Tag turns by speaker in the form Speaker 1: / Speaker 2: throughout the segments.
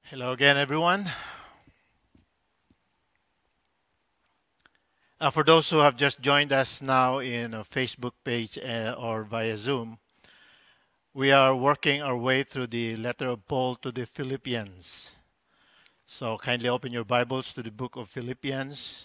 Speaker 1: Hello again, everyone. For those who have just joined us now in a Facebook page or via Zoom, we are working our way through the letter of Paul to the Philippians. So kindly open your Bibles to the book of Philippians.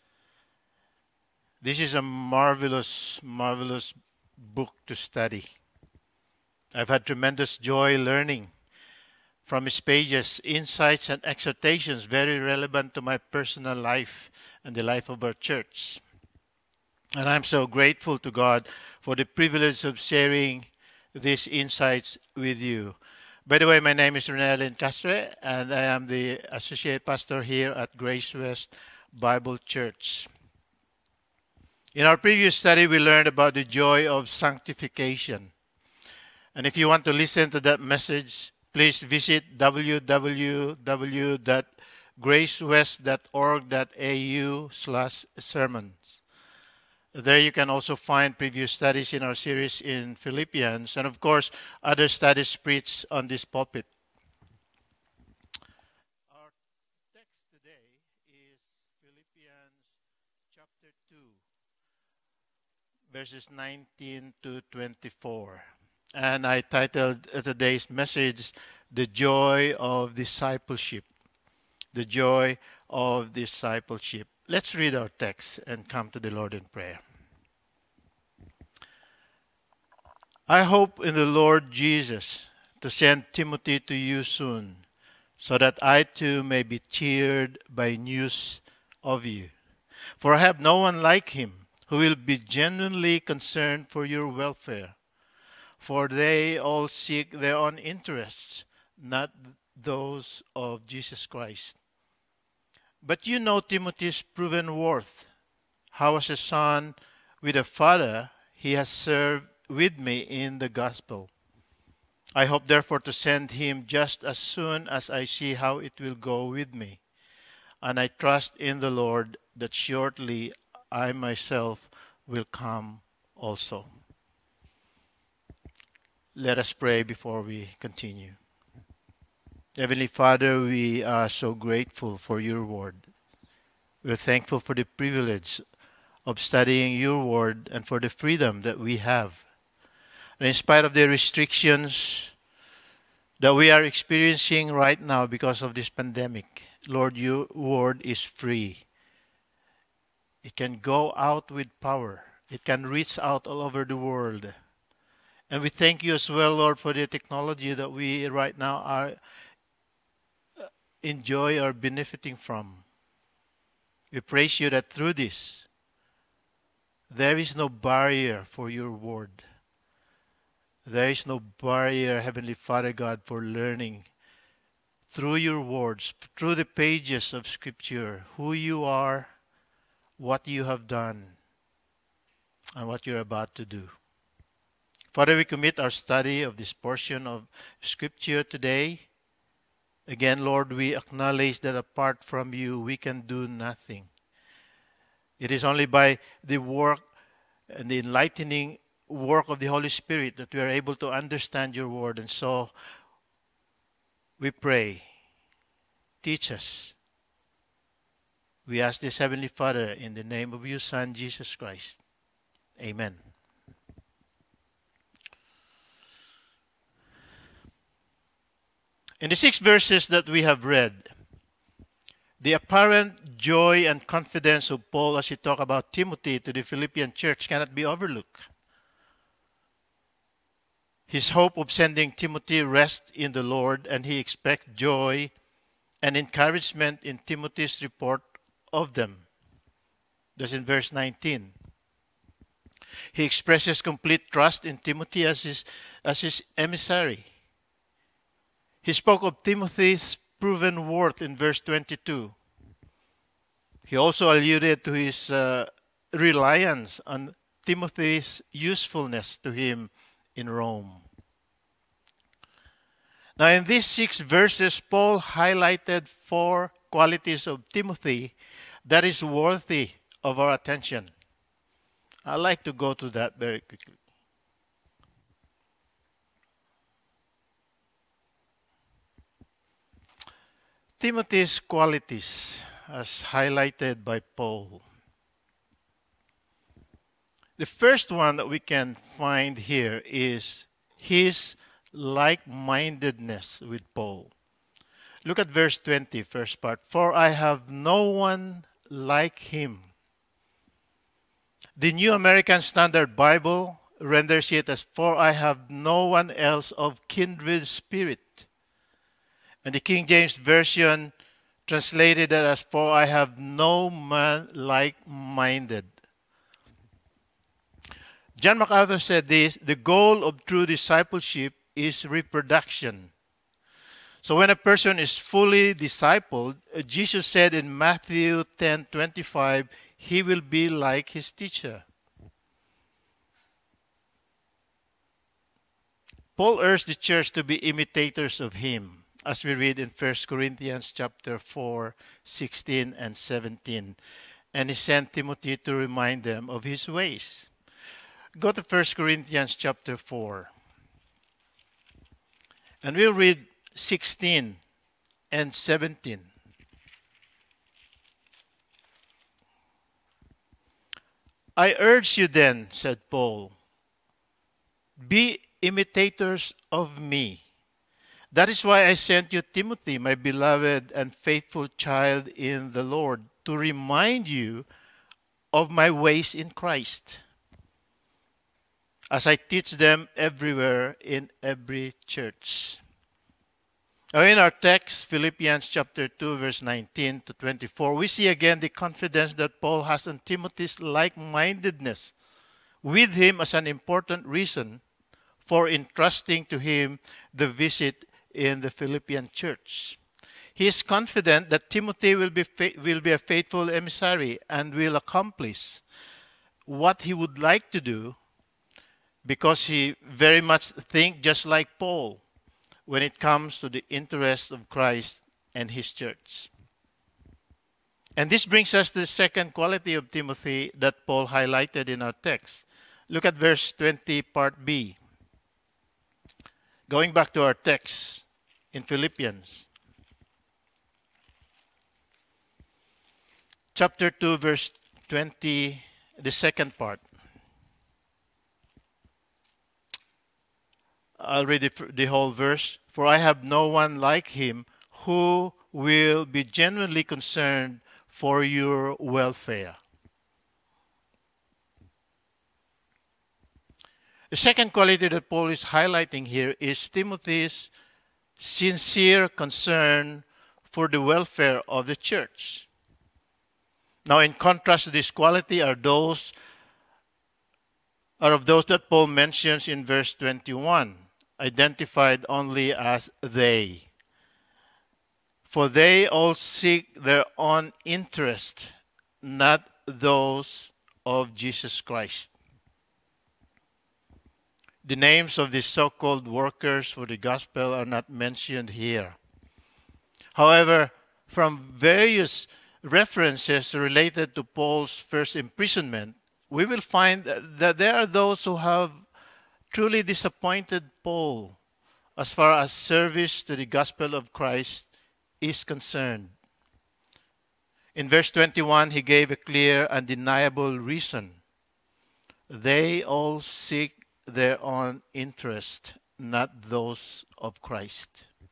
Speaker 1: This is a marvelous book to study. I've had tremendous joy learning from its pages, insights and exhortations very relevant to my personal life and the life of our church. And I'm so grateful to God for the privilege of sharing these insights with you. By the way, my name is Ronel Castre, and I am the associate pastor here at Grace West Bible Church. In our previous study, we learned about the joy of sanctification. And if you want to listen to that message, please visit www.gracewest.org.au/sermons. There you can also find previous studies in our series in Philippians, and of course, other studies preached on this pulpit. Our text today is Philippians chapter 2, verses 19 to 24. And I titled today's message, The Joy of Discipleship. The Joy of Discipleship. Let's read our text and come to the Lord in prayer. I hope in the Lord Jesus to send Timothy to you soon, so that I too may be cheered by news of you. For I have no one like him who will be genuinely concerned for your welfare. For they all seek their own interests, not those of Jesus Christ. But you know Timothy's proven worth, how as a son with a father he has served with me in the gospel. I hope therefore to send him just as soon as I see how it will go with me. And I trust in the Lord that shortly I myself will come also. Let us pray before we continue. Heavenly Father, we are so grateful for your word. We're thankful for the privilege of studying your word and for the freedom that we have. And in spite of the restrictions that we are experiencing right now because of this pandemic, Lord, your word is free. It can go out with power. It can reach out all over the world. And we thank you as well, Lord, for the technology that we right now are enjoy or benefiting from. We praise you that through this, there is no barrier for your word. There is no barrier, Heavenly Father God, for learning through your words, through the pages of Scripture, who you are, what you have done, and what you're about to do. Father, we commit our study of this portion of Scripture today. Again, Lord, we acknowledge that apart from you, we can do nothing. It is only by the work and the enlightening work of the Holy Spirit that we are able to understand your word. And so we pray, teach us. We ask this, Heavenly Father, in the name of your Son, Jesus Christ. Amen. In the 6 verses that we have read, the apparent joy and confidence of Paul as he talks about Timothy to the Philippian church cannot be overlooked. His hope of sending Timothy rests in the Lord, and he expects joy and encouragement in Timothy's report of them. That's in verse 19. He expresses complete trust in Timothy as his emissary. He spoke of Timothy's proven worth in verse 22. He also alluded to his reliance on Timothy's usefulness to him in Rome. Now, in these 6 verses, Paul highlighted 4 qualities of Timothy that is worthy of our attention. I'd like to go to that very quickly. Timothy's qualities, as highlighted by Paul. The first one that we can find here is his like-mindedness with Paul. Look at verse 20, first part. For I have no one like him. The New American Standard Bible renders it as, for I have no one else of kindred spirit. And the King James Version translated it as, for I have no man like-minded. John MacArthur said this, the goal of true discipleship is reproduction. So when a person is fully discipled, Jesus said in Matthew 10:25, he will be like his teacher. Paul urged the church to be imitators of him, as we read in 1 Corinthians chapter 4, 16 and 17. And he sent Timothy to remind them of his ways. Go to 1 Corinthians chapter 4. And we'll read 16 and 17. I urge you then, said Paul, be imitators of me. That is why I sent you Timothy, my beloved and faithful child in the Lord, to remind you of my ways in Christ, as I teach them everywhere in every church. Now in our text, Philippians chapter 2, verse 19 to 24, we see again the confidence that Paul has on Timothy's like-mindedness with him as an important reason for entrusting to him the visit in the Philippian church. He is confident that Timothy will be a faithful emissary and will accomplish what he would like to do, because he very much thinks just like Paul when it comes to the interest of Christ and his church. And this brings us to the second quality of Timothy that Paul highlighted in our text. Look at verse 20, part B. Going back to our text in Philippians. Chapter 2, verse 20, the second part. I'll read the whole verse. For I have no one like him who will be genuinely concerned for your welfare. The second quality that Paul is highlighting here is Timothy's sincere concern for the welfare of the church. Now, in contrast to this quality are of those that Paul mentions in verse 21, identified only as they. For they all seek their own interest, not those of Jesus Christ. The names of the so-called workers for the gospel are not mentioned here. However, from various references related to Paul's first imprisonment, we will find that there are those who have truly disappointed Paul as far as service to the gospel of Christ is concerned. In verse 21, he gave a clear, undeniable reason. They all seek their own interest, not those of Christ.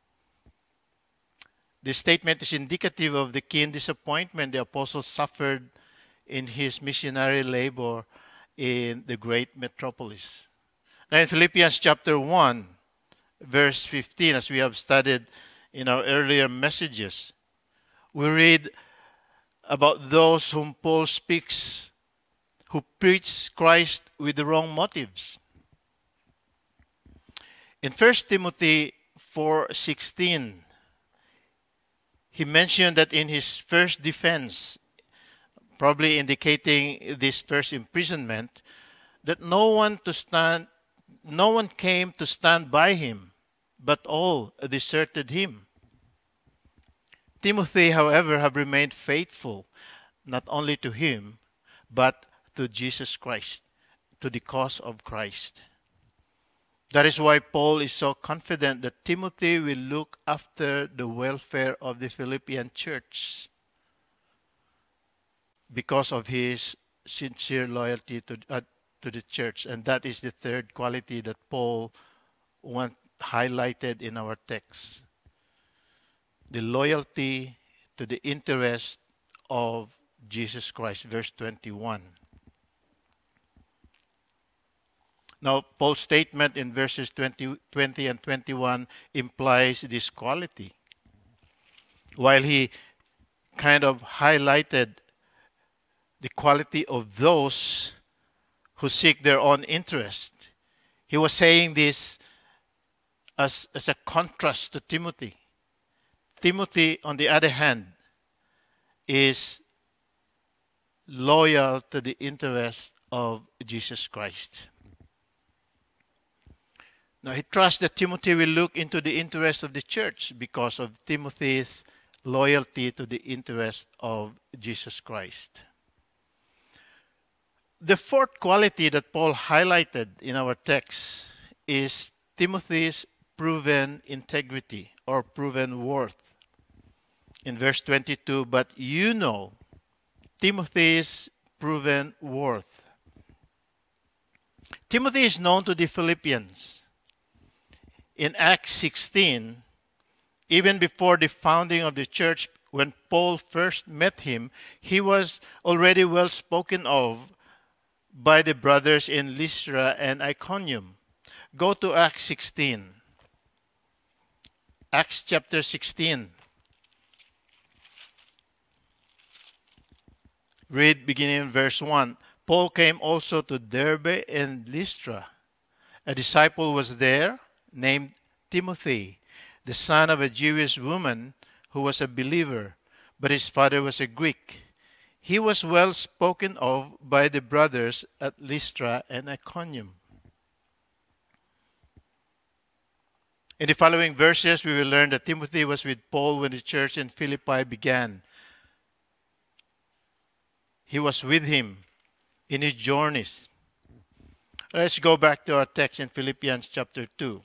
Speaker 1: This statement is indicative of the keen disappointment the apostle suffered in his missionary labor in the great metropolis. Now in Philippians chapter 1, verse 15, as we have studied in our earlier messages, we read about those whom Paul speaks, who preach Christ with the wrong motives. In 1 Timothy 4:16, he mentioned that in his first defense, probably indicating this first imprisonment, that no one came to stand by him, but all deserted him. Timothy, however, have remained faithful, not only to him, but to Jesus Christ, to the cause of Christ. That is why Paul is so confident that Timothy will look after the welfare of the Philippian church because of his sincere loyalty to the church. And that is the third quality that Paul highlighted in our text. The loyalty to the interest of Jesus Christ, verse 21. Now, Paul's statement in verses 20 and 21 implies this quality. While he kind of highlighted the quality of those who seek their own interest, he was saying this as a contrast to Timothy. Timothy, on the other hand, is loyal to the interest of Jesus Christ. Now, he trusts that Timothy will look into the interest of the church because of Timothy's loyalty to the interest of Jesus Christ. The fourth quality that Paul highlighted in our text is Timothy's proven integrity or proven worth. In verse 22, but you know Timothy's proven worth. Timothy is known to the Philippians. In Acts 16, even before the founding of the church, when Paul first met him, he was already well spoken of by the brothers in Lystra and Iconium. Go to Acts 16. Acts chapter 16. Read beginning in verse 1. Paul came also to Derbe and Lystra. A disciple was there named Timothy, the son of a Jewish woman who was a believer, but his father was a Greek. He was well spoken of by the brothers at Lystra and Iconium. In the following verses, we will learn that Timothy was with Paul when the church in Philippi began. He was with him in his journeys. Let's go back to our text in Philippians chapter 2.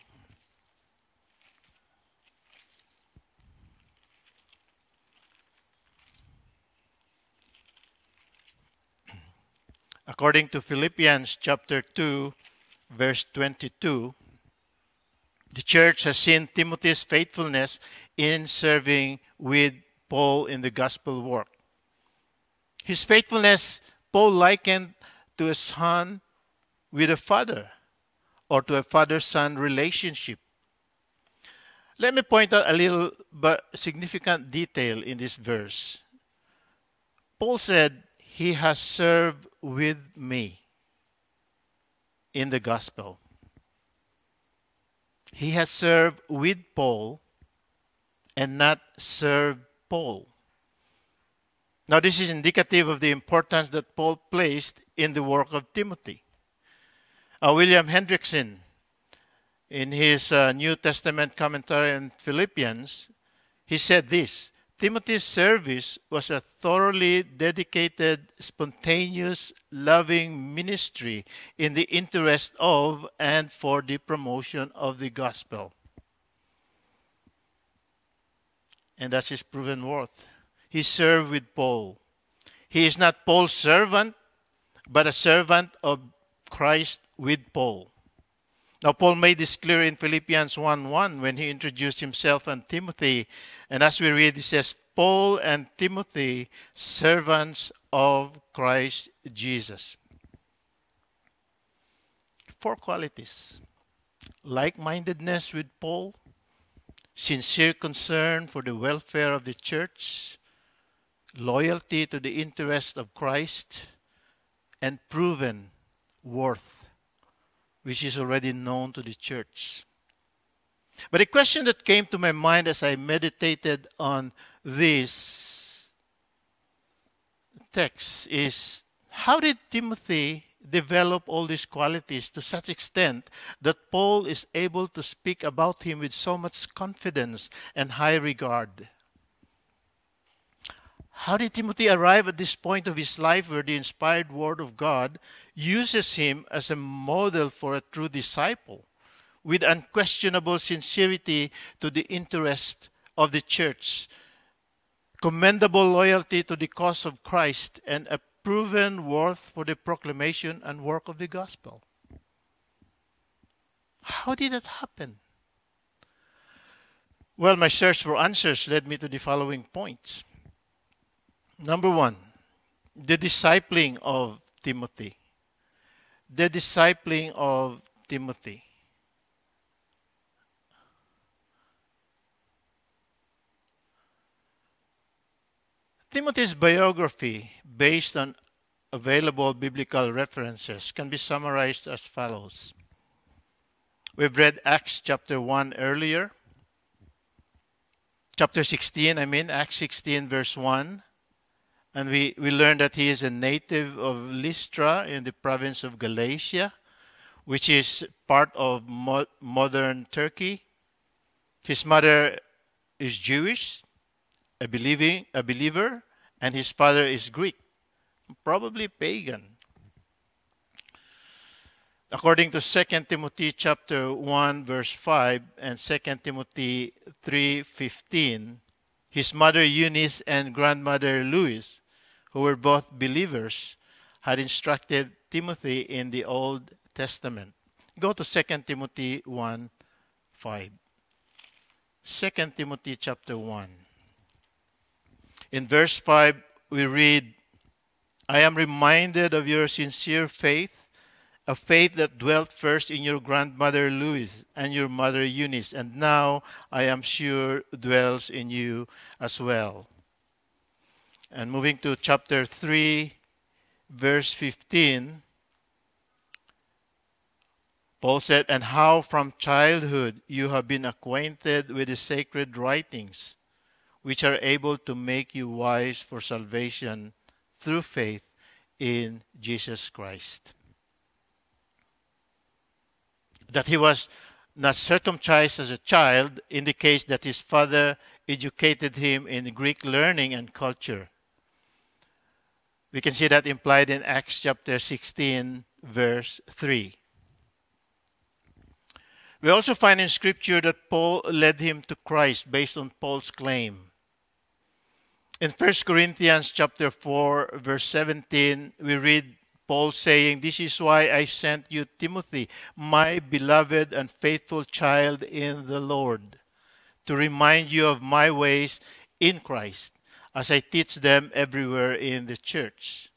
Speaker 1: According to Philippians chapter 2, verse 22, the church has seen Timothy's faithfulness in serving with Paul in the gospel work. His faithfulness, Paul likened to a son with a father, or to a father-son relationship. Let me point out a little but significant detail in this verse. Paul said, he has served with me in the gospel. He has served with Paul and not served Paul. Now, this is indicative of the importance that Paul placed in the work of Timothy. William Hendrickson, in his New Testament commentary on Philippians, he said this: Timothy's service was a thoroughly dedicated, spontaneous, loving ministry in the interest of and for the promotion of the gospel. And that's his proven worth. He served with Paul. He is not Paul's servant, but a servant of Christ with Paul. Now, Paul made this clear in Philippians 1:1 when he introduced himself and Timothy. And as we read, he says, Paul and Timothy, servants of Christ Jesus. 4 qualities: like-mindedness with Paul, sincere concern for the welfare of the church, loyalty to the interest of Christ, and proven worth, which is already known to the church. But a question that came to my mind as I meditated on this text is, how did Timothy develop all these qualities to such extent that Paul is able to speak about him with so much confidence and high regard? How did Timothy arrive at this point of his life where the inspired Word of God uses him as a model for a true disciple, with unquestionable sincerity to the interest of the church, commendable loyalty to the cause of Christ, and a proven worth for the proclamation and work of the gospel. How did that happen? Well, my search for answers led me to the following points. Number one, the discipling of Timothy. The discipling of Timothy. Timothy's biography, based on available biblical references, can be summarized as follows. We've read Acts chapter 1 earlier. Chapter 16, Acts 16 verse 1. And we learned that he is a native of Lystra in the province of Galatia, which is part of modern Turkey. His mother is Jewish, a believer, and his father is Greek, probably pagan. According to 2 Timothy chapter 1 verse 5 and 2 Timothy 3:15, his mother Eunice and grandmother Lois, who were both believers, had instructed Timothy in the Old Testament. Go to 2 Timothy 1:5. 2 Timothy chapter 1. In verse 5, we read, I am reminded of your sincere faith, a faith that dwelt first in your grandmother Lois and your mother Eunice, and now I am sure dwells in you as well. And moving to chapter 3, verse 15, Paul said, and how from childhood you have been acquainted with the sacred writings, which are able to make you wise for salvation through faith in Jesus Christ. That he was not circumcised as a child indicates that his father educated him in Greek learning and culture. We can see that implied in Acts chapter 16, verse 3. We also find in Scripture that Paul led him to Christ based on Paul's claim. In 1 Corinthians chapter 4, verse 17, we read Paul saying, this is why I sent you Timothy, my beloved and faithful child in the Lord, to remind you of my ways in Christ, as I teach them everywhere in the church.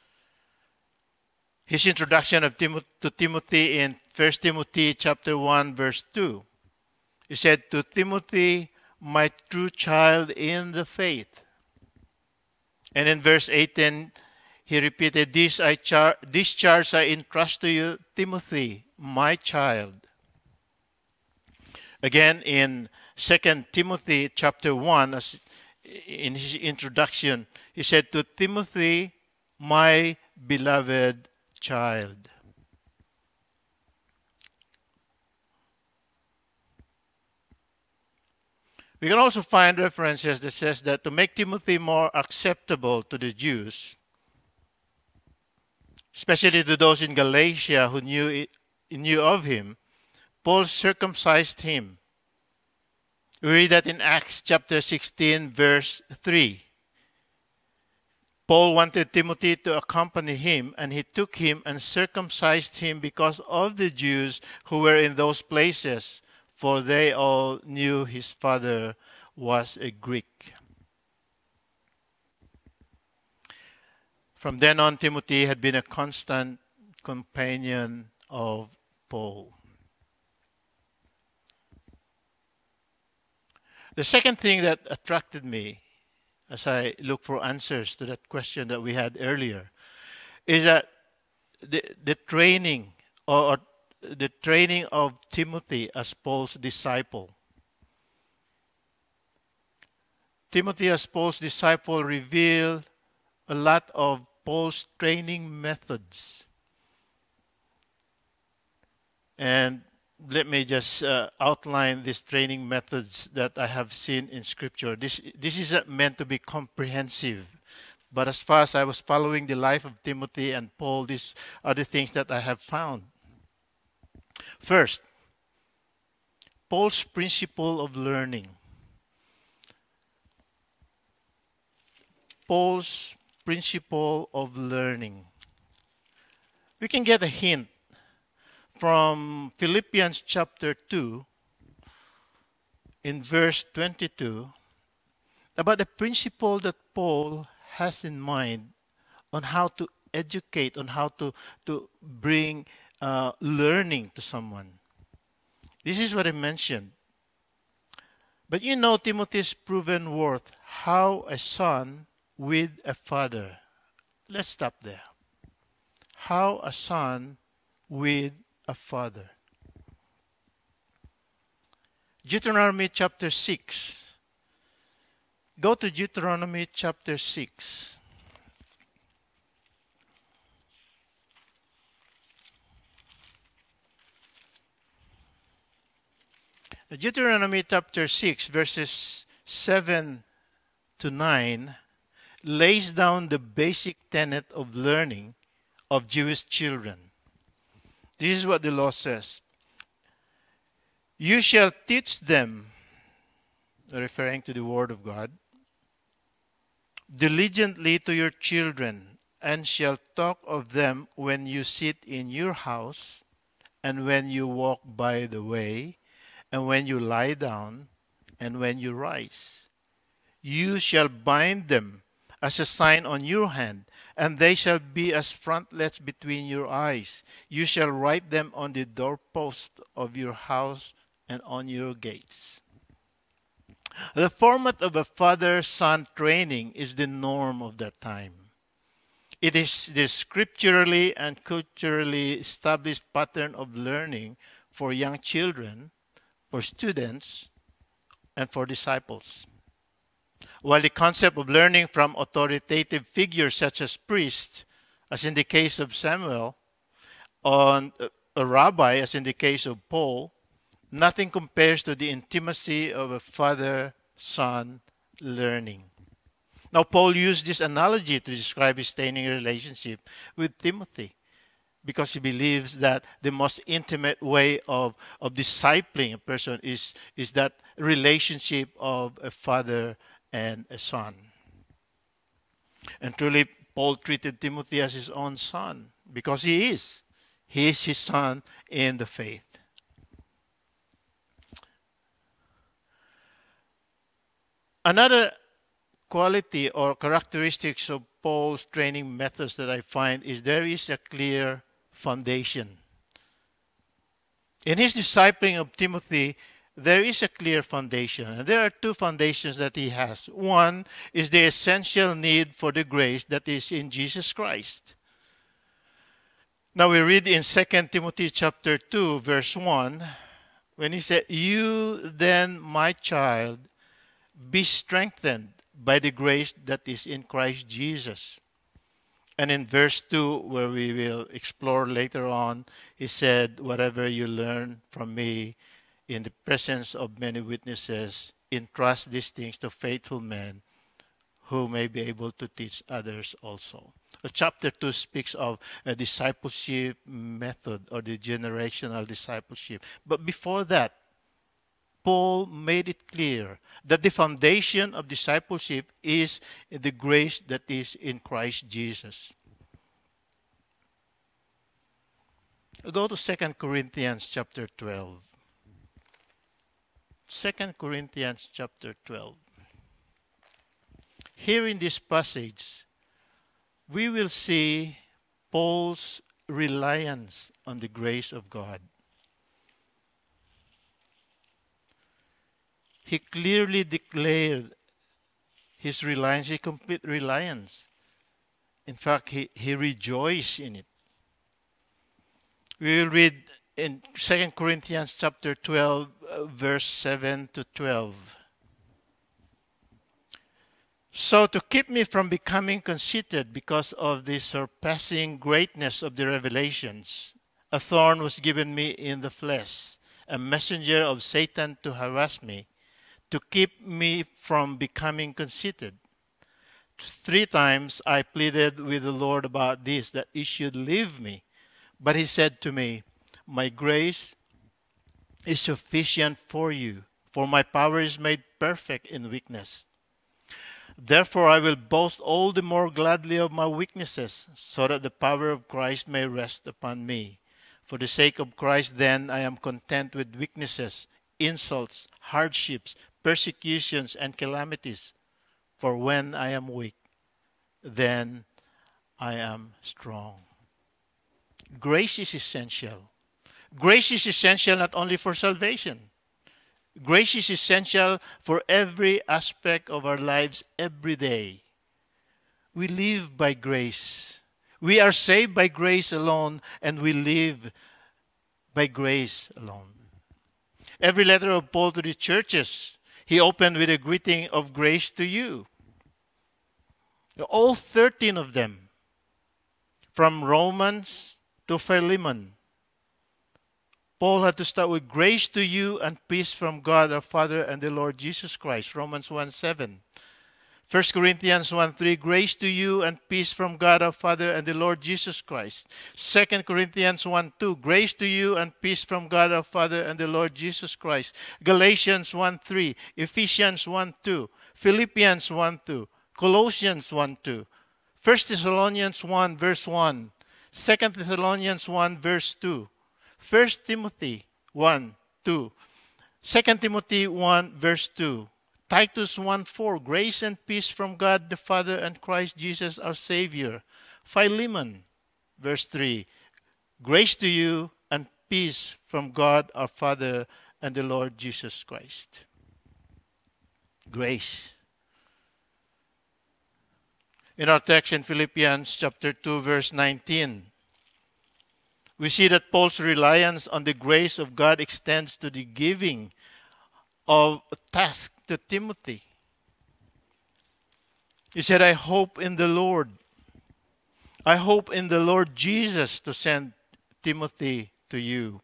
Speaker 1: His introduction to Timothy in 1 Timothy chapter 1, verse 2, he said, to Timothy, my true child in the faith. And in verse 18, he repeated, this charge I entrust to you, Timothy, my child. Again, in 2 Timothy chapter 1, as in his introduction, he said, to Timothy, my beloved child. We can also find references that says that to make Timothy more acceptable to the Jews, especially to those in Galatia who knew of him, Paul circumcised him. We read that in Acts chapter 16, verse 3. Paul wanted Timothy to accompany him, and he took him and circumcised him because of the Jews who were in those places, for they all knew his father was a Greek. From then on, Timothy had been a constant companion of Paul. The second thing that attracted me as I look for answers to that question that we had earlier is that the training or the training of Timothy as Paul's disciple. Timothy as Paul's disciple revealed a lot of Paul's training methods. And let me just outline these training methods that I have seen in Scripture. This isn't meant to be comprehensive, but as far as I was following the life of Timothy and Paul, these are the things that I have found. First, Paul's principle of learning. Paul's principle of learning. We can get a hint from Philippians chapter 2 in verse 22 about the principle that Paul has in mind on how to educate, on how to bring learning to someone. This is what I mentioned. But you know Timothy's proven worth, how a son with a father. Let's stop there. How a son with a father. Deuteronomy chapter 6. Go to Deuteronomy chapter 6. Deuteronomy chapter 6 verses 7 to 9 lays down the basic tenet of learning of Jewish children. This is what the law says. You shall teach them, referring to the Word of God, diligently to your children, and shall talk of them when you sit in your house, and when you walk by the way, and when you lie down, and when you rise. You shall bind them as a sign on your hand, and they shall be as frontlets between your eyes. You shall write them on the doorpost of your house and on your gates. The format of a father-son training is the norm of that time. It is the scripturally and culturally established pattern of learning for young children, for students, and for disciples. While the concept of learning from authoritative figures such as priests, as in the case of Samuel, or a rabbi, as in the case of Paul, nothing compares to the intimacy of a father-son learning. Now, Paul used this analogy to describe his training relationship with Timothy because he believes that the most intimate way of discipling a person is that relationship of a father and a son. And truly, Paul treated Timothy as his own son because he is. He is his son in the faith. Another quality or characteristics of Paul's training methods that I find is there is a clear foundation. In his discipling of Timothy, there is a clear foundation. And there are two foundations that he has. One is the essential need for the grace that is in Jesus Christ. Now we read in 2 Timothy chapter 2, verse 1, when he said, "You then, my child, be strengthened by the grace that is in Christ Jesus." And in verse 2, where we will explore later on, he said, "Whatever you learn from me in the presence of many witnesses, entrust these things to faithful men who may be able to teach others also." Chapter 2 speaks of a discipleship method or the generational discipleship. But before that, Paul made it clear that the foundation of discipleship is the grace that is in Christ Jesus. Go to 2 Corinthians chapter 12. 2 Corinthians chapter 12. Here in this passage, we will see Paul's reliance on the grace of God. He clearly declared his reliance, his complete reliance. In fact, he rejoiced in it. We will read in 2 Corinthians chapter 12, verse 7 to 12. "So to keep me from becoming conceited because of the surpassing greatness of the revelations, a thorn was given me in the flesh, a messenger of Satan to harass me, to keep me from becoming conceited. 3 times I pleaded with the Lord about this, that he should leave me. But he said to me, 'My grace is sufficient for you, for my power is made perfect in weakness. Therefore, I will boast all the more gladly of my weaknesses, so that the power of Christ may rest upon me. For the sake of Christ, then, I am content with weaknesses, insults, hardships, persecutions, and calamities. For when I am weak, then I am strong. Grace is essential. Grace is essential not only for salvation. Grace is essential for every aspect of our lives every day. We live by grace. We are saved by grace alone, and we live by grace alone. Every letter of Paul to the churches, he opened with a greeting of grace to you. All 13 of them, from Romans to Philemon, Paul had to start with grace to you and peace from God our Father and the Lord Jesus Christ. Romans 1:7. 1 Corinthians 1:3. Grace to you and peace from God our Father and the Lord Jesus Christ. 2 Corinthians 1:2. Grace to you and peace from God our Father and the Lord Jesus Christ. Galatians 1:3. Ephesians 1:2. Philippians 1:2. Colossians 1:2. 1 Thessalonians 1 verse 1. 2 Thessalonians 1 verse 2. 1 Timothy 1, 2. 2 Timothy 1, verse 2. Titus 1, 4. Grace and peace from God the Father and Christ Jesus our Savior. Philemon, verse 3. Grace to you and peace from God our Father and the Lord Jesus Christ. Grace. In our text in Philippians chapter 2, verse 19, we see that Paul's reliance on the grace of God extends to the giving of a task to Timothy. He said, I hope in the Lord. I hope in the Lord Jesus to send Timothy to you.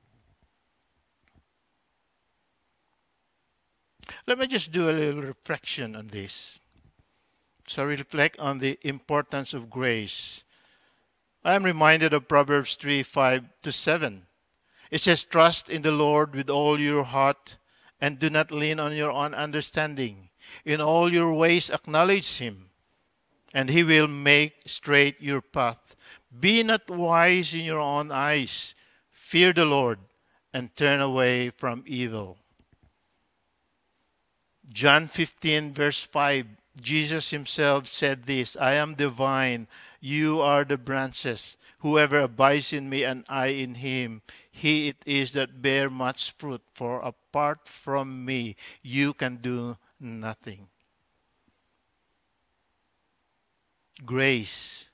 Speaker 1: Let me just do a little reflection on this. So reflect on the importance of grace. I am reminded of Proverbs 3, 5-7. It says, trust in the Lord with all your heart and do not lean on your own understanding. In all your ways acknowledge Him, and He will make straight your path. Be not wise in your own eyes. Fear the Lord and turn away from evil. John 15, verse 5, Jesus Himself said this, I am the vine, you are the branches. Whoever abides in me and I in him, he it is that bear much fruit. For apart from me, you can do nothing. Grace.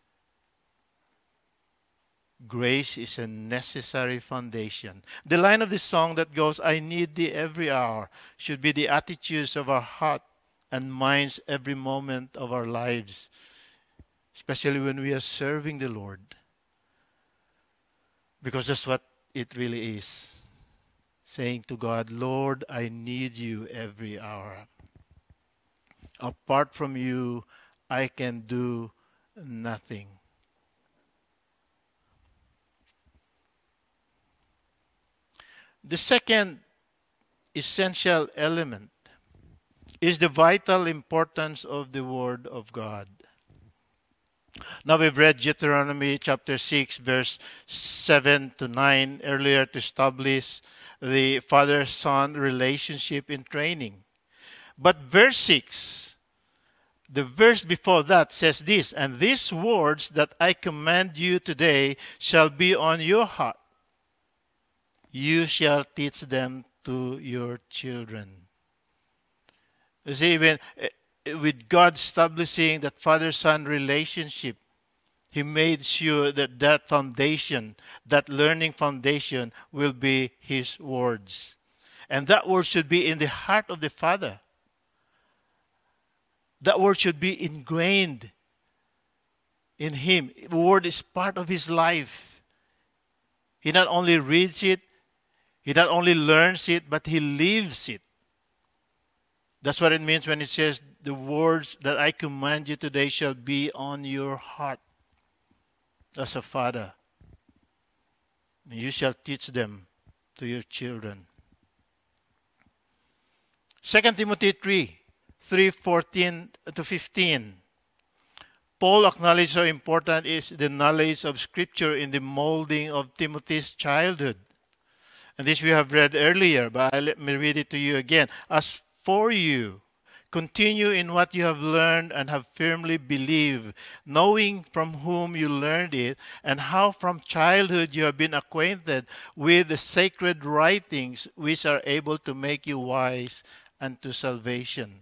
Speaker 1: Grace is a necessary foundation. The line of the song that goes, I need thee every hour, should be the attitudes of our heart and minds every moment of our lives, especially when we are serving the Lord. Because that's what it really is. Saying to God, Lord, I need you every hour. Apart from you, I can do nothing. The second essential element is the vital importance of the Word of God. Now we've read Deuteronomy chapter 6, verse 7-9 earlier to establish the father-son relationship in training. But verse 6, the verse before that says this, and these words that I command you today shall be on your heart. You shall teach them to your children. You see, even with God establishing that father-son relationship, He made sure that that foundation, that learning foundation, will be His words. And that word should be in the heart of the Father. That word should be ingrained in Him. The word is part of His life. He not only reads it, He not only learns it, but He lives it. That's what it means when it says, the words that I command you today shall be on your heart. As a father, you shall teach them to your children. 2 Timothy 3:14 to 15. Paul acknowledged how important is the knowledge of Scripture in the molding of Timothy's childhood. And this we have read earlier, but let me read it to you again. As for you, continue in what you have learned and have firmly believed, knowing from whom you learned it, and how from childhood you have been acquainted with the sacred writings which are able to make you wise unto salvation.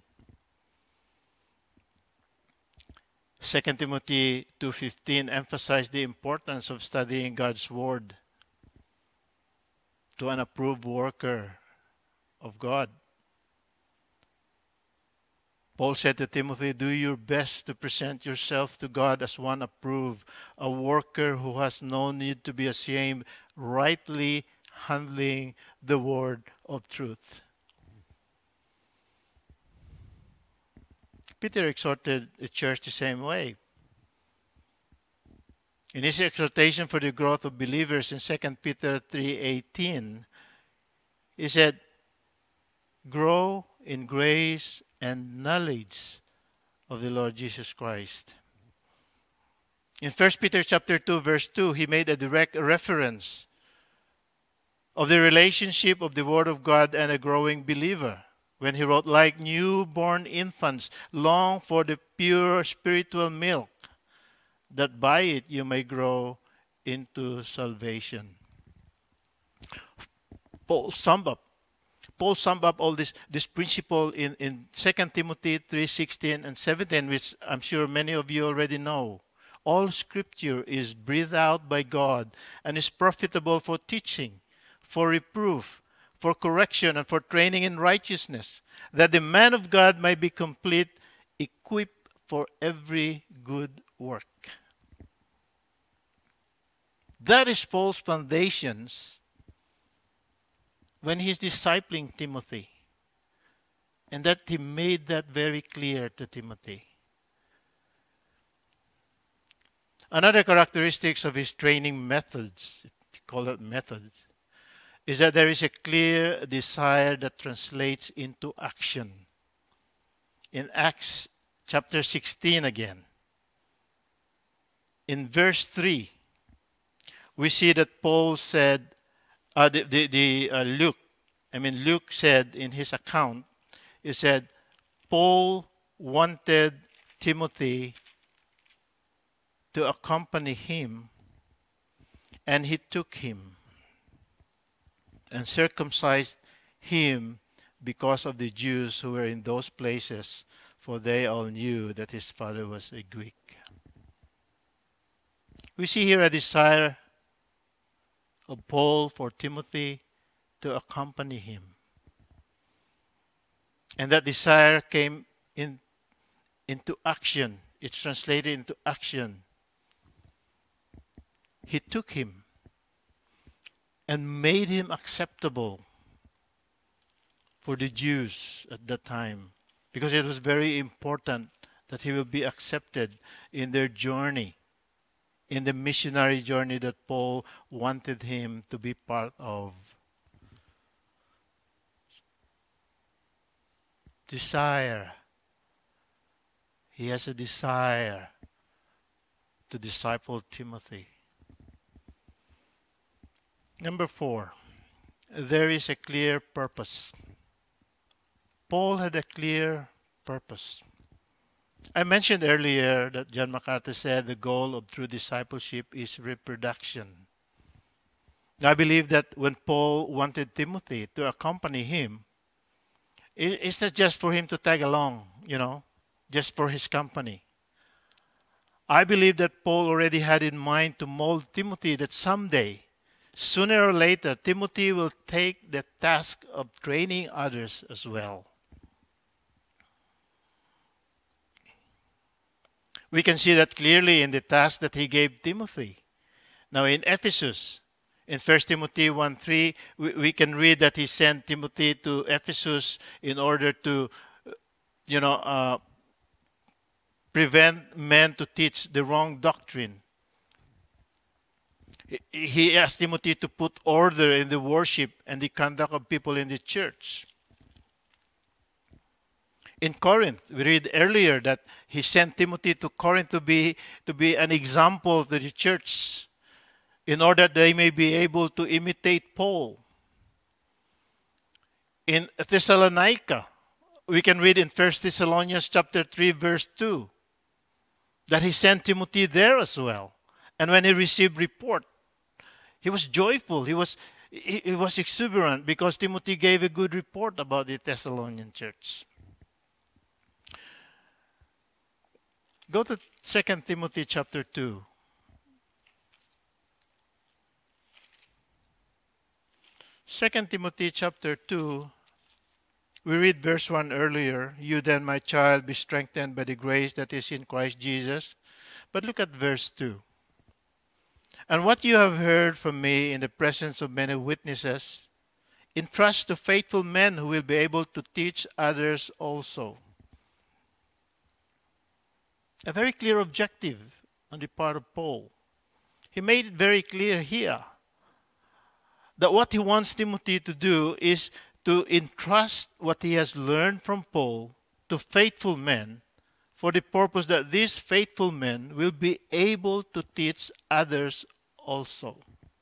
Speaker 1: 2 Timothy 2:15 emphasized the importance of studying God's Word to an approved worker of God. Paul said to Timothy, do your best to present yourself to God as one approved, a worker who has no need to be ashamed, rightly handling the word of truth. Peter exhorted the church the same way. In his exhortation for the growth of believers in 2 Peter 3:18, he said, grow in grace and knowledge of the Lord Jesus Christ. In 1 Peter chapter 2, verse 2, he made a direct reference of the relationship of the Word of God and a growing believer when he wrote, like newborn infants, long for the pure spiritual milk, that by it you may grow into salvation. Paul summed up all this principle in 2 Timothy 3:16 and 17, which I'm sure many of you already know. All Scripture is breathed out by God and is profitable for teaching, for reproof, for correction, and for training in righteousness, that the man of God may be complete, equipped for every good work. That is Paul's foundations when he's discipling Timothy. And that he made that very clear to Timothy. Another characteristics of his training methods, if you call it methods, is that there is a clear desire that translates into action. In Acts chapter 16 again, in verse 3, we see that Paul said, Luke said in his account, he said, Paul wanted Timothy to accompany him, and he took him and circumcised him because of the Jews who were in those places, for they all knew that his father was a Greek. We see here a desire of Paul for Timothy to accompany him. And that desire came into action. It's translated into action. He took him and made him acceptable for the Jews at that time, because it was very important that he will be accepted in their journey, in the missionary journey that Paul wanted him to be part of. Desire. He has a desire to disciple Timothy. Number 4, there is a clear purpose. Paul had a clear purpose. I mentioned earlier that John MacArthur said the goal of true discipleship is reproduction. I believe that when Paul wanted Timothy to accompany him, it's not just for him to tag along, just for his company. I believe that Paul already had in mind to mold Timothy that someday, sooner or later, Timothy will take the task of training others as well. We can see that clearly in the task that he gave Timothy. Now in Ephesus, in 1 Timothy 1:3, we can read that he sent Timothy to Ephesus in order to, prevent men to teach the wrong doctrine. He asked Timothy to put order in the worship and the conduct of people in the church. in Corinth. We read earlier that he sent Timothy to Corinth to be an example to the church in order that they may be able to imitate Paul. In Thessalonica, we can read in 1 Thessalonians chapter 3 verse 2 that he sent Timothy there as well. And when he received report, he was joyful. He was exuberant because Timothy gave a good report about the Thessalonian church. Go to 2 Timothy chapter 2. 2 Timothy chapter 2, we read verse 1 earlier. You then, my child, be strengthened by the grace that is in Christ Jesus. But look at verse 2. And what you have heard from me in the presence of many witnesses, entrust to faithful men who will be able to teach others also. A very clear objective on the part of Paul. He made it very clear here that what he wants Timothy to do is to entrust what he has learned from Paul to faithful men for the purpose that these faithful men will be able to teach others also.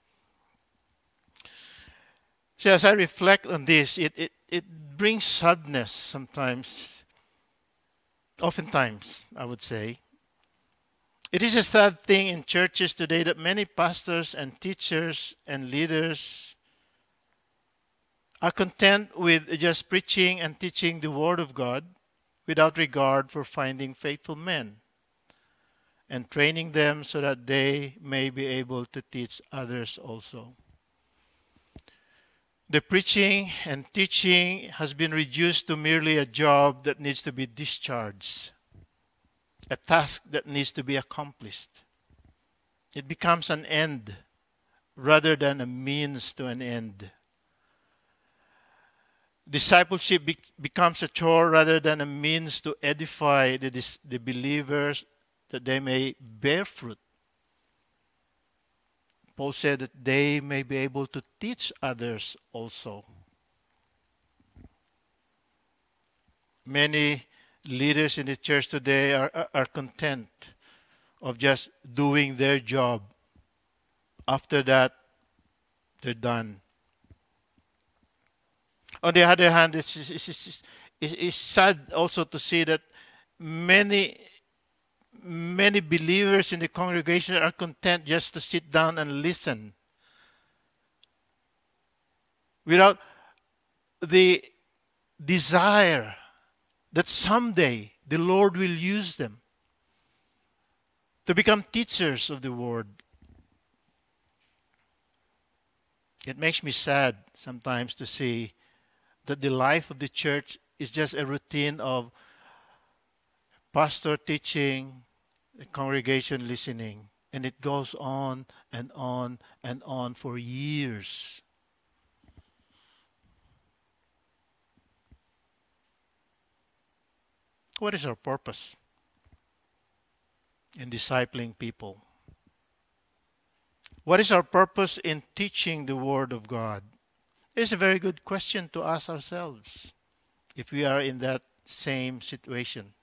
Speaker 1: So as I reflect on this, it brings sadness sometimes, oftentimes, I would say. It is a sad thing in churches today that many pastors and teachers and leaders are content with just preaching and teaching the Word of God without regard for finding faithful men and training them so that they may be able to teach others also. The preaching and teaching has been reduced to merely a job that needs to be discharged, a task that needs to be accomplished. It becomes an end rather than a means to an end. Discipleship becomes a chore rather than a means to edify the believers that they may bear fruit. Paul said that they may be able to teach others also. Many leaders in the church today are content of just doing their job. After that, they're done. On the other hand, it's sad also to see that many believers in the congregation are content just to sit down and listen without the desire that someday the Lord will use them to become teachers of the Word. It makes me sad sometimes to see that the life of the church is just a routine of pastor teaching, the congregation listening, and it goes on and on and on for years. What is our purpose in discipling people? What is our purpose in teaching the Word of God? It's a very good question to ask ourselves if we are in that same situation.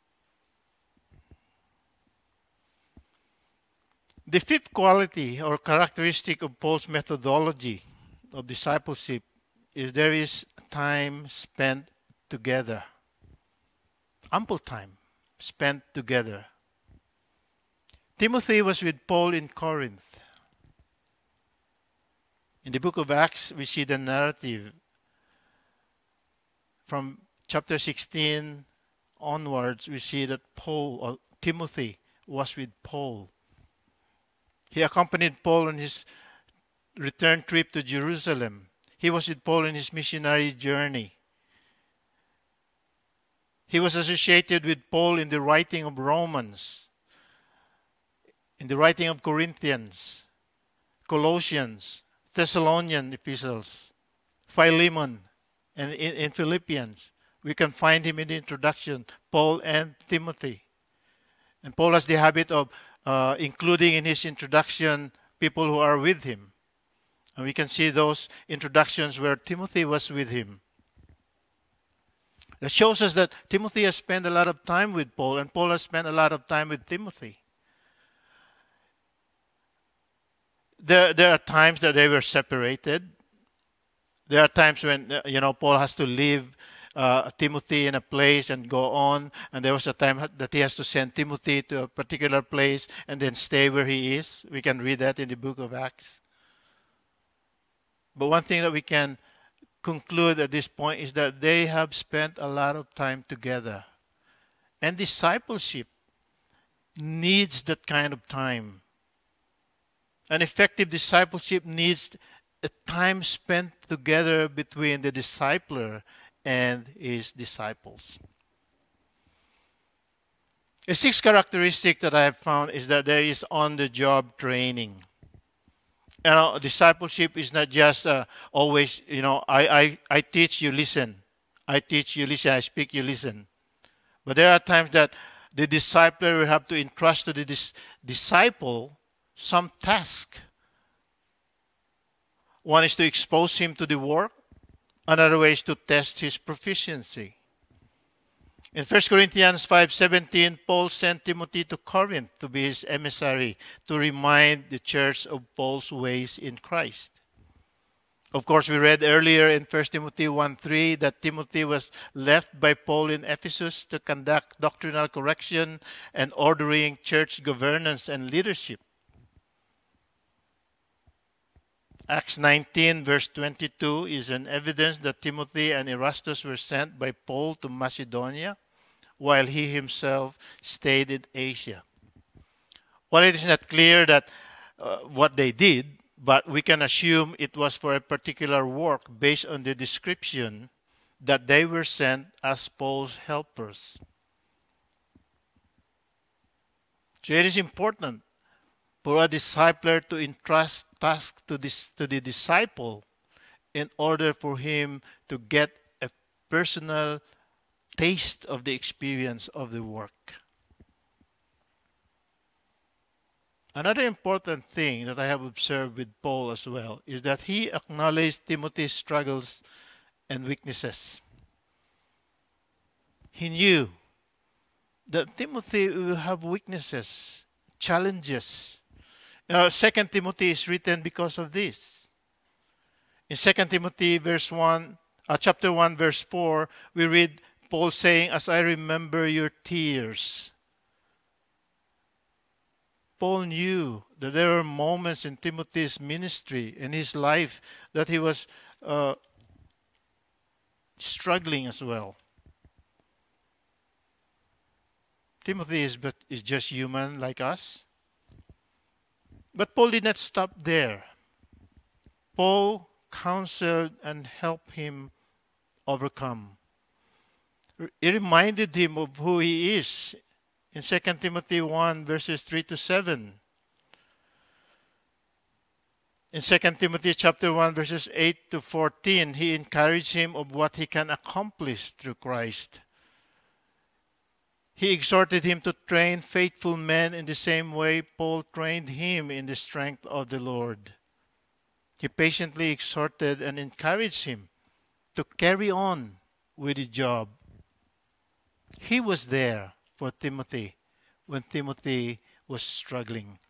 Speaker 1: The fifth quality or characteristic of Paul's methodology of discipleship is there is time spent together. Ample time spent together. Timothy was with Paul in Corinth. In the book of Acts, we see the narrative from chapter 16 onwards. We see that Timothy was with Paul. He accompanied Paul on his return trip to Jerusalem. He was with Paul in his missionary journey. He was associated with Paul in the writing of Romans, in the writing of Corinthians, Colossians, Thessalonian epistles, Philemon, and in Philippians. We can find him in the introduction, Paul and Timothy. And Paul has the habit of including in his introduction people who are with him. And we can see those introductions where Timothy was with him. That shows us that Timothy has spent a lot of time with Paul, and Paul has spent a lot of time with Timothy. There are times that they were separated. There are times when Paul has to leave Timothy in a place and go on, and there was a time that he has to send Timothy to a particular place and then stay where he is. We can read that in the book of Acts. But one thing that we can conclude at this point is that they have spent a lot of time together. And discipleship needs that kind of time. An effective discipleship needs a time spent together between the discipler and his disciples. A sixth characteristic that I have found is that there is on-the-job training. Discipleship is not just always, I teach, you listen. I teach, you listen. I speak, you listen. But there are times that the discipler will have to entrust to the disciple some task. One is to expose him to the work. Another way is to test his proficiency. In 1 Corinthians 5:17, Paul sent Timothy to Corinth to be his emissary, to remind the church of Paul's ways in Christ. Of course, we read earlier in 1 Timothy 1:3 that Timothy was left by Paul in Ephesus to conduct doctrinal correction and ordering church governance and leadership. Acts 19 verse 22 is an evidence that Timothy and Erastus were sent by Paul to Macedonia while he himself stayed in Asia. While it is not clear that what they did, but we can assume it was for a particular work based on the description that they were sent as Paul's helpers. So it is important for a discipler to entrust tasks to the disciple in order for him to get a personal taste of the experience of the work. Another important thing that I have observed with Paul as well is that he acknowledged Timothy's struggles and weaknesses. He knew that Timothy will have weaknesses, challenges. 2 Timothy is written because of this. In 2 Timothy chapter 1, verse 4, we read Paul saying, "As I remember your tears." Paul knew that there were moments in Timothy's ministry, in his life, that he was struggling as well. Timothy is just human like us. But Paul did not stop there. Paul counseled and helped him overcome. He reminded him of who he is in 2 Timothy 1 verses 3 to 7. In 2 Timothy chapter 1 verses 8 to 14, he encouraged him of what he can accomplish through Christ. He exhorted him to train faithful men in the same way Paul trained him in the strength of the Lord. He patiently exhorted and encouraged him to carry on with the job. He was there for Timothy when Timothy was struggling.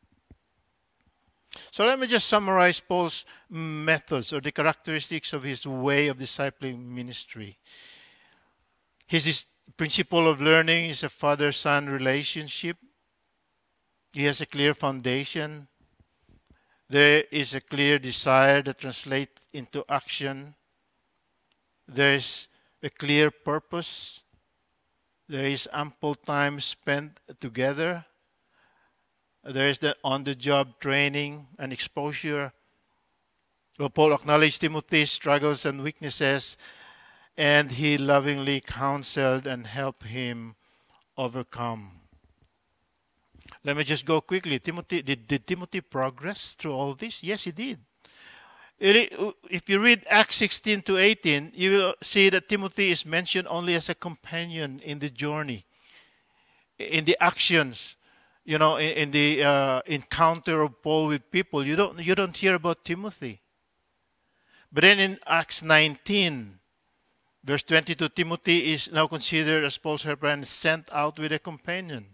Speaker 1: So let me just summarize Paul's methods or the characteristics of his way of discipling ministry. His principle of learning is a father-son relationship. He has a clear foundation. There is a clear desire that translates into action. There is a clear purpose. There is ample time spent together. There is the on-the-job training and exposure. Well, Paul acknowledged Timothy's struggles and weaknesses, and he lovingly counseled and helped him overcome. Let me just go quickly. Did Timothy progress through all this? Yes, he did. If you read Acts 16 to 18, you will see that Timothy is mentioned only as a companion in the journey, in the actions, in the encounter of Paul with people. You don't hear about Timothy. But then in Acts 19, Verse 22, Timothy is now considered as Paul's helper and sent out with a companion.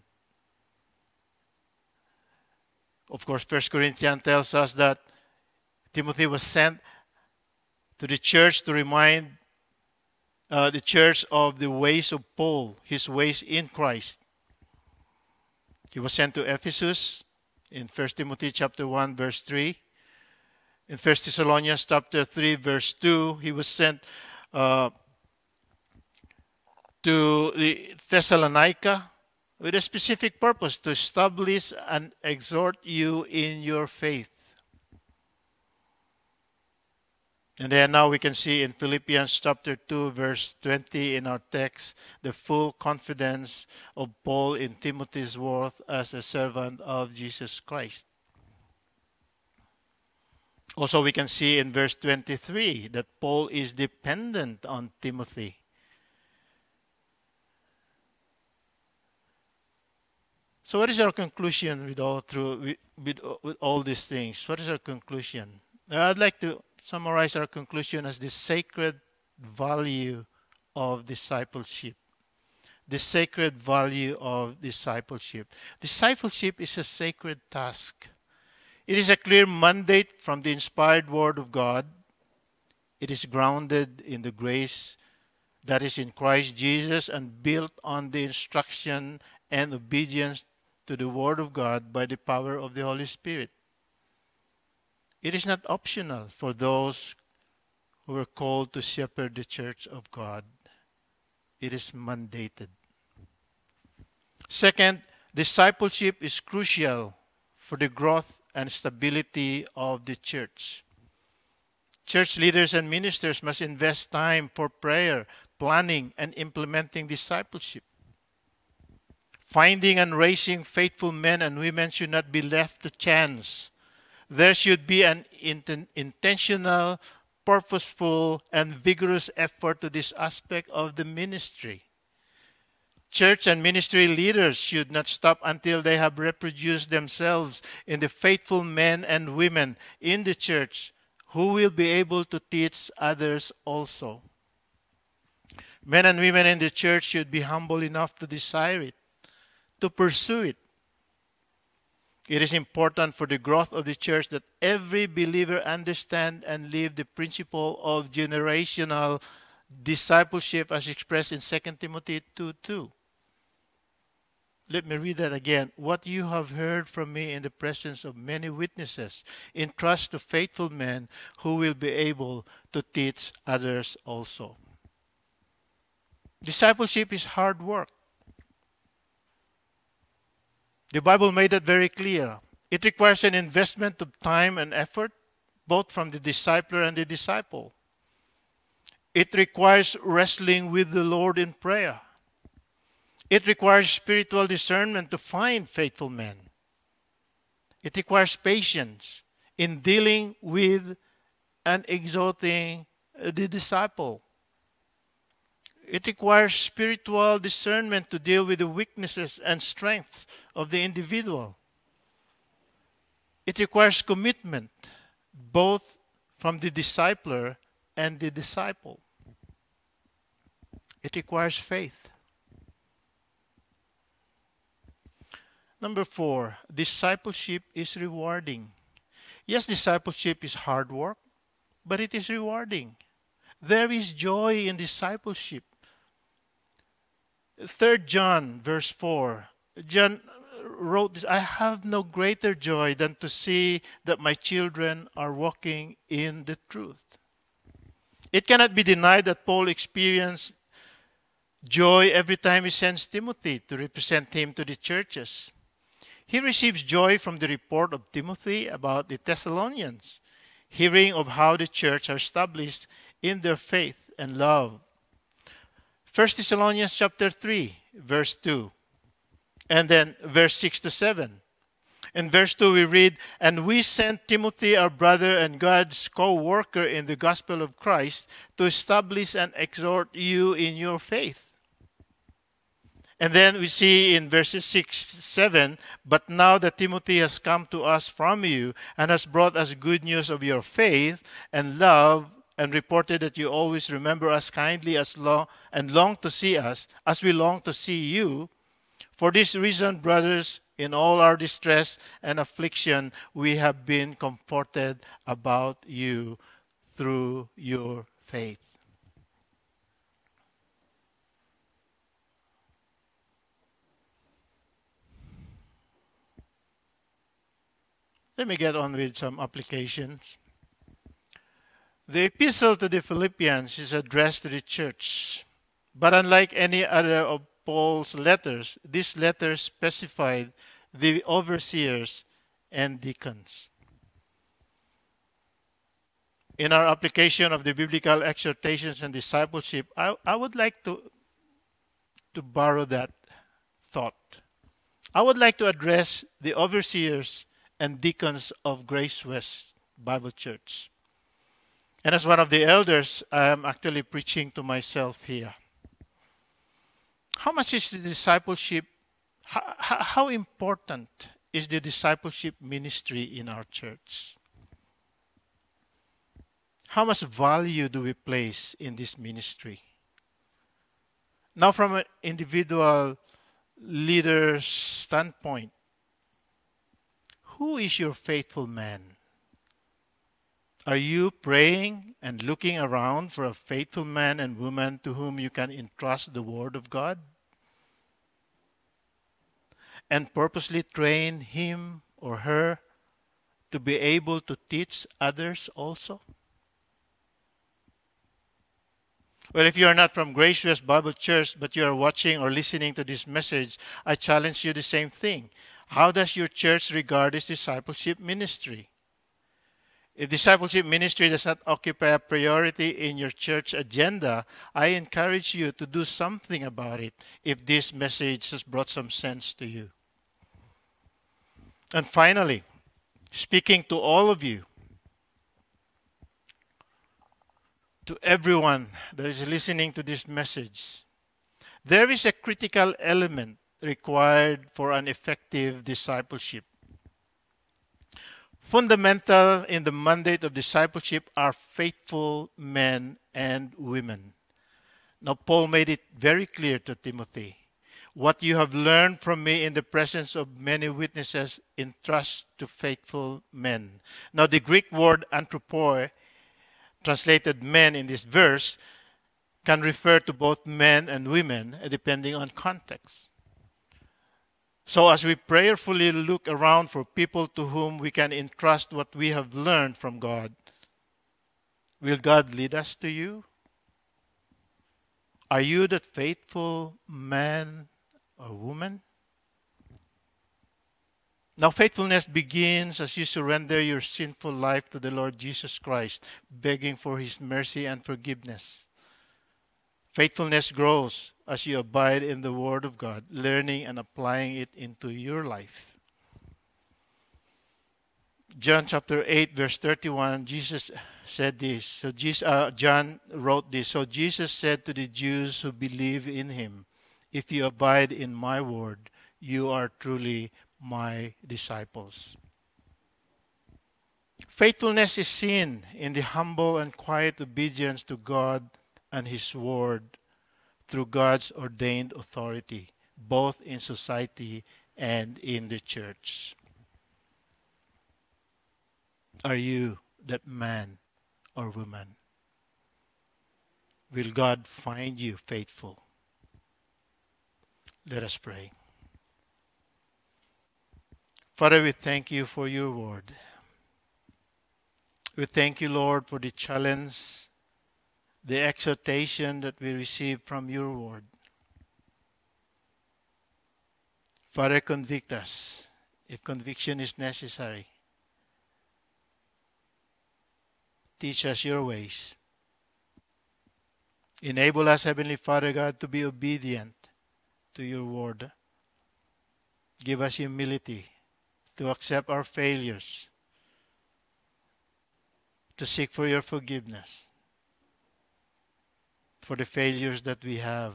Speaker 1: Of course, 1 Corinthians tells us that Timothy was sent to the church to remind the church of the ways of Paul, his ways in Christ. He was sent to Ephesus in 1 Timothy chapter 1, verse 3. In 1 Thessalonians chapter 3, verse 2, he was sent to the Thessalonica with a specific purpose to establish and exhort you in your faith. And then now we can see in Philippians chapter 2, verse 20 in our text, the full confidence of Paul in Timothy's worth as a servant of Jesus Christ. Also, we can see in verse 23 that Paul is dependent on Timothy. So what is our conclusion with all these things? What is our conclusion? I'd like to summarize our conclusion as the sacred value of discipleship. The sacred value of discipleship. Discipleship is a sacred task. It is a clear mandate from the inspired Word of God. It is grounded in the grace that is in Christ Jesus and built on the instruction and obedience to the Word of God by the power of the Holy Spirit. It is not optional for those who are called to shepherd the church of God. It is mandated. Second, discipleship is crucial for the growth and stability of the church. Church leaders and ministers must invest time for prayer, planning, and implementing discipleship. Finding and raising faithful men and women should not be left to chance. There should be an intentional, purposeful, and vigorous effort to this aspect of the ministry. Church and ministry leaders should not stop until they have reproduced themselves in the faithful men and women in the church who will be able to teach others also. Men and women in the church should be humble enough to desire it, to pursue it. It is important for the growth of the church that every believer understand and live the principle of generational discipleship as expressed in 2 Timothy 2:2. Let me read that again. What you have heard from me in the presence of many witnesses, entrust to faithful men who will be able to teach others also. Discipleship is hard work. The Bible made that very clear. It requires an investment of time and effort, both from the discipler and the disciple. It requires wrestling with the Lord in prayer. It requires spiritual discernment to find faithful men. It requires patience in dealing with and exhorting the disciple. It requires spiritual discernment to deal with the weaknesses and strengths of the individual. It requires commitment, both from the discipler and the disciple. It requires faith. Number 4, discipleship is rewarding. Yes, discipleship is hard work, but it is rewarding. There is joy in discipleship. 3 John verse 4, John wrote this, I have no greater joy than to see that my children are walking in the truth. It cannot be denied that Paul experienced joy every time he sends Timothy to represent him to the churches. He receives joy from the report of Timothy about the Thessalonians, hearing of how the church are established in their faith and love. 1 Thessalonians chapter 3, verse 2, and then verse 6 to 7. In verse 2 we read, and we sent Timothy, our brother and God's co-worker in the gospel of Christ, to establish and exhort you in your faith. And then we see in verses 6, 7, but now that Timothy has come to us from you and has brought us good news of your faith and love and reported that you always remember us kindly and long to see us as we long to see you. For this reason, brothers, in all our distress and affliction, we have been comforted about you through your faith. Let me get on with some applications. The epistle to the Philippians is addressed to the church. But unlike any other of Paul's letters, this letter specified the overseers and deacons. In our application of the biblical exhortations and discipleship, I would like to borrow that thought. I would like to address the overseers and deacons of Grace West Bible Church. And as one of the elders, I am actually preaching to myself here. How much is the discipleship, how important is the discipleship ministry in our church? How much value do we place in this ministry? Now, from an individual leader's standpoint, who is your faithful man? Are you praying and looking around for a faithful man and woman to whom you can entrust the Word of God? And purposely train him or her to be able to teach others also? Well, if you are not from Grace West Bible Church, but you are watching or listening to this message, I challenge you the same thing. How does your church regard this discipleship ministry? If discipleship ministry does not occupy a priority in your church agenda, I encourage you to do something about it if this message has brought some sense to you. And finally, speaking to all of you, to everyone that is listening to this message, there is a critical element required for an effective discipleship. Fundamental in the mandate of discipleship are faithful men and women. Now, Paul made it very clear to Timothy. What you have learned from me in the presence of many witnesses, entrust to faithful men. Now, the Greek word anthropoi, translated men in this verse, can refer to both men and women, depending on context. So as we prayerfully look around for people to whom we can entrust what we have learned from God, will God lead us to you? Are you that faithful man or woman? Now, faithfulness begins as you surrender your sinful life to the Lord Jesus Christ, begging for His mercy and forgiveness. Faithfulness grows as you abide in the Word of God, learning and applying it into your life. John chapter 8, verse 31, Jesus said this. John wrote this. So Jesus said to the Jews who believe in Him, if you abide in my word, you are truly my disciples. Faithfulness is seen in the humble and quiet obedience to God and His word through God's ordained authority, both in society and in the church. Are you that man or woman? Will God find you faithful? Let us pray. Father, we thank you for your word. We thank you, Lord, for the challenge, the exhortation that we receive from your word. Father, convict us if conviction is necessary. Teach us your ways. Enable us, Heavenly Father God, to be obedient to your word. Give us humility to accept our failures, to seek for your forgiveness for the failures that we have.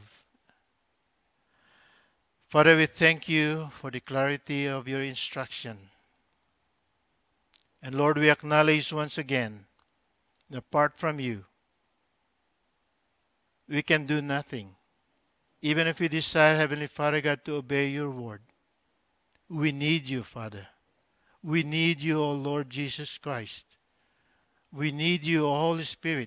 Speaker 1: Father, we thank you for the clarity of your instruction. And Lord, we acknowledge once again, apart from you, we can do nothing. Even if we desire, Heavenly Father God, to obey your word, we need you, Father. We need you, O Lord Jesus Christ. We need you, O Holy Spirit,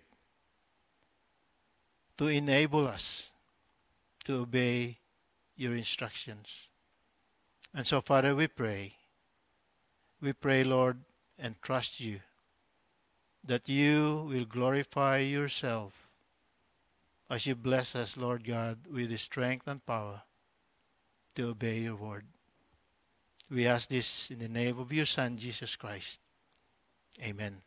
Speaker 1: to enable us to obey your instructions. And so, Father, we pray, Lord, and trust you that you will glorify yourself as you bless us, Lord God, with the strength and power to obey your word. We ask this in the name of your Son, Jesus Christ. Amen.